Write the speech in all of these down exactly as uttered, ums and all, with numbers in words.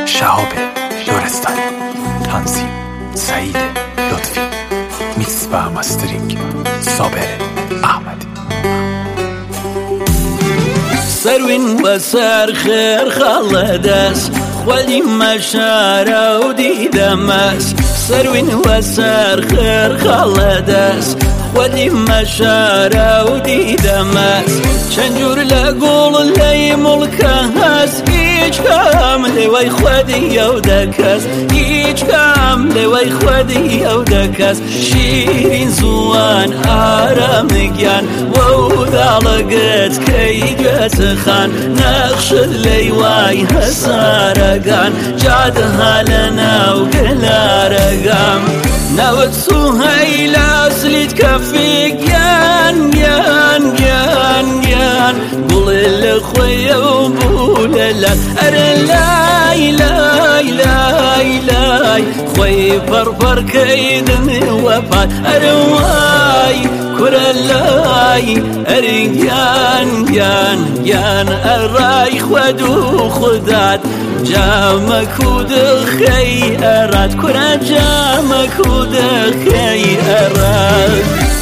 شهاب لرستانی، تنظیم سعید لطفی، میکس و مسترینگ صابر احمدی. سروين وسار خير خلداس ولي مشارة ودي دماس. سروين وسار خير خلداس ولي مشارة ودي دماس. شنجور لقول لي ملكهاس هيج كامل وي خودي يودكاس. هيج كامل وي خودي يودكاس. شيرين زوان آراميان وودا لقيت كي خان نخشد لي واي هسارقان جادها لنا وقلا رقام. ناوت سهيلا سليت كفيك يان يان يان يان قول الخويا وبوللا أرى لاي لاي لاي لاي خوي فرفر كيدني وفات أرى واي كرلاي أريان يان يان أراي خدو خدات جامك ودخيرات كرا جامك ودخيرات.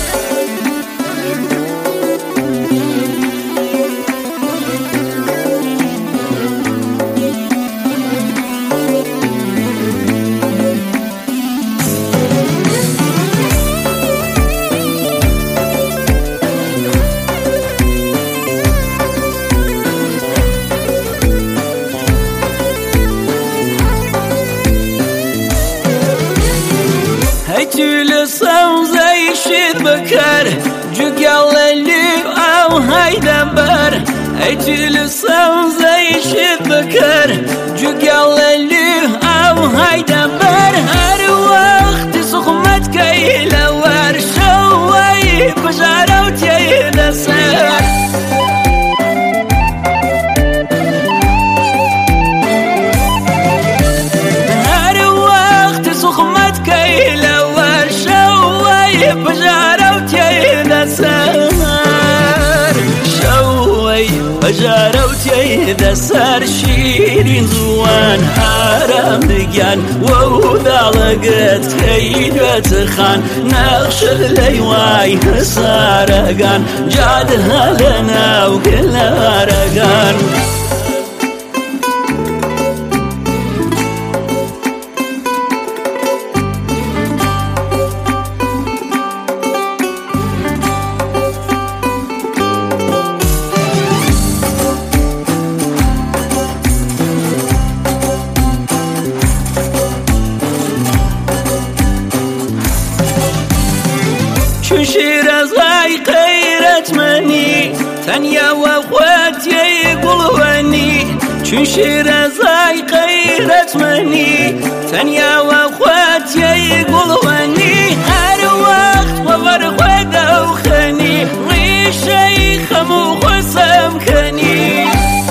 هيتول صوزي شد بكر جوجل اللي او هيدا بر. هيتول صوزي شد بكر جوجل اللي او هيدا بر. هر وقت سخمت كيلا ور شوي بجارة وتيلا سر. هر وقت سخمت كيلا بجارة وتيدا سار. شوي بجارة وتيدا سار. شيرين زوان آراميان وودا لقيت كيدا تخان نخشد لي واي هسارقان جادها لنا وكلها رقان. شيرز غاي قيرت مني ثانية واخواتي يقولوني. شيرز غاي قيرت مني ثانية واخواتي يقولوني. هر وقت وفر خدا وخني ريشي خمو خسم كني.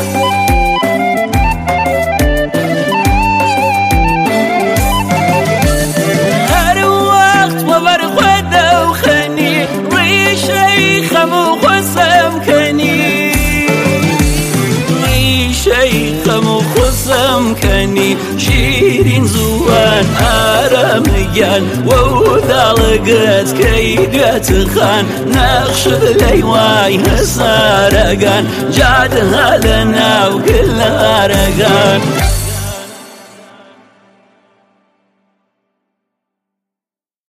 هر وقت وفر خدا وخني شيخ مخصم كني. شيخ مخصم كني. شيرين زوان آراميان وودا لقيت كيدا تخان نخشد لي واي هسارقان جادها لنا وكلها رقان.